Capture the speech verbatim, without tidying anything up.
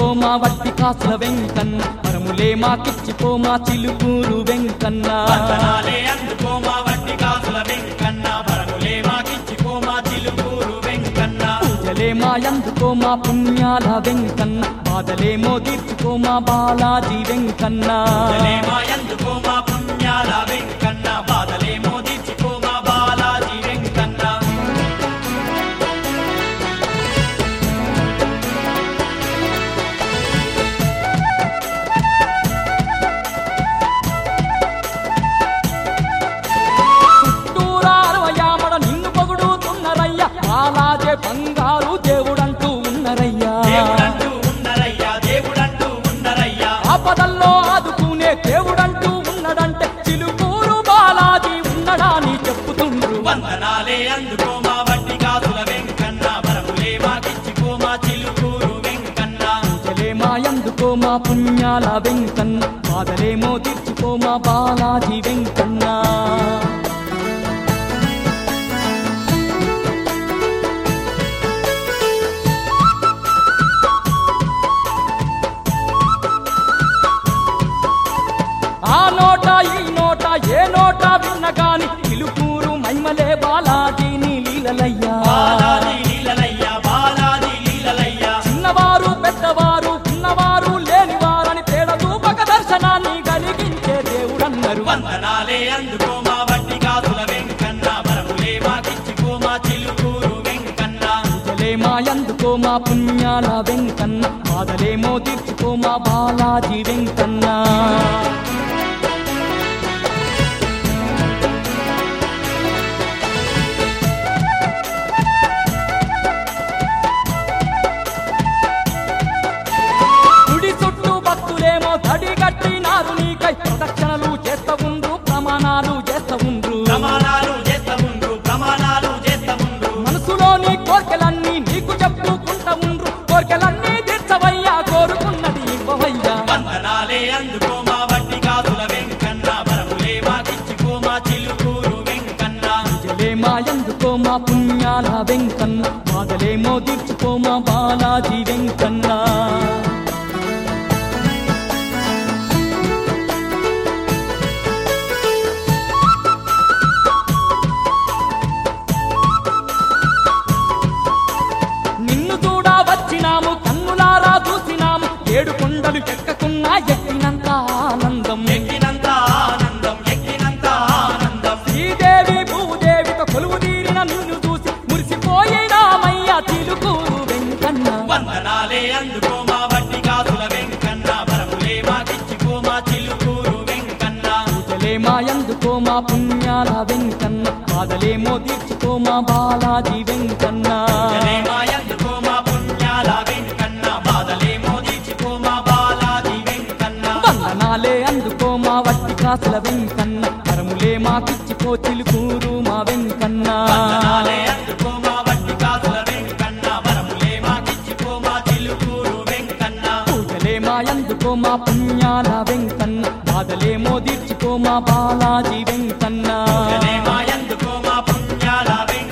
మా వట్టి కాసుల వెంకన్న వరములే మాకిచ్చిపో మా చిలుకూరు వెంకన్న వందనాలే అందుకో మా వట్టి కాసుల వెంకన్న వరములే మాకిచ్చిపో మా చిలుకూరు వెంకన్న పూజలే మా అందుకో మా పుణ్యాల వెంకన్న బాధలేమో తీర్చుకో మా బాలాజీ వెంకన్న పూజలే మా అందుకో మా పుణ్యాల వెంకన్న బాధలేమో తీర్చుకో మా బాలాజీ వెంకన్న బాలాజే బంగారు దేవుడంటూ ఉన్నరయ్యా దేవుడంటూ ఉన్నరయ్యా దేవుడంటూ ఉన్నరయ్యా ఆపదల్లో ఆదుకునే దేవుడంటూ ఉన్నడంటే చిలుకూరు బాలాజీ ఉన్నడాని చెప్పుతుండ్రు వందనాలే అందుకో మా వట్టి కాసుల వెంకన్న వరములే మాకిచ్చిపో మా చిలుకూరు వెంకన్న పూజలే మా అందుకో మా పుణ్యాల వెంకన్న బాధలేమో తీర్చుకో మా బాలాజీ వెంకన్న ఆ నోట ఈ నోట ఏ నోట విన్నగాని చిలుకూరు మైమలే బాలాజీని లీలలయ్యా బాలాజీ లీలలయ్యా బాలాజీ లీలలయ్యా చిన్నవారు పెద్దవారు ఉన్నవారు లేనివారని తేడ చూపక దర్శనాన్ని కలిగించే దేవుడన్నారు వందనాలే అందుకో మా వట్టి కాసుల వెంకన్న వరములే మాకిచ్చిపో మా చిలుకూరు వెంకన్న పూజలే మా అందుకో మా పుణ్యాల వెంకన్న బాధలేమో తీర్చుకో మా బాలాజీ వెంకన్న తడిగట్టినారు నీకై ప్రదక్షిణలు చేస్తా ఉండ్రు ప్రమాణాలు చేస్తా ఉండ్రు ప్రమాణాలు చేస్తా ఉండ్రు ప్రమాణాలు చేస్తా ఉండ్రు మనసులోని కోర్కెలన్నీ నీకు చెప్పుకుంటా ఉండ్రు కోర్కెలన్నీ తీర్చవయ్యా కోరుకున్నది ఇవ్వవయ్యా వందనాలే అందుకో మా వట్టి కాసుల వెంకన్న వరములే మాకిచ్చిపో మా చిలుకూరు వెంకన్న పూజలే మా అందుకో మా పుణ్యాల వెంకన్న బాధలేమో తీర్చుకో మా బాలాజీ వెంకన్న వచ్చినాము కన్నులారా చూసినాము ఏడు కొండలు ఎక్కకున్నా ఎక్కినంత ఆనందం ఎక్కినంత ఆనందం ఎక్కినంత ఆనందం శ్రీదేవి భూదేవితో కొలువు తీరిన నిన్ను చూసి మురిసిపోయినామయ్యా చిలుకూరు వెంకన్న వందనాలే అందుకో మా వట్టి కాసుల వెంకన్న వరములే మాకిచ్చిపో మా చిలుకూరు వెంకన్న పూజలే మా అందుకో మా పుణ్యాల వెంకన్న బాధలేమో తీర్చుకో మా బాలాజీ వెంకన్న పూజలే మా అందుకో మా పుణ్యాల వెంకన్న బాధలేమో తీర్చుకో మా బాలాజీ వెంకన్న వందనాలే అందుకో మా వట్టి కాసుల వెంకన్న వరములే మాకిచ్చిపో చిలుకూరు మా వెంకన్న వందనాలే అందుకో మా వట్టి కాసుల వెంకన్న వరములే మాకిచ్చిపో మా చిలుకూరు వెంకన్న పూజలే మా అందుకో మా పుణ్యాల వెంకన్న బాధలేమో తీర్చుకో మా బాలాజీ వెంకన్న పూజలే మా అందుకో మా పుణ్యాల వెంకన్న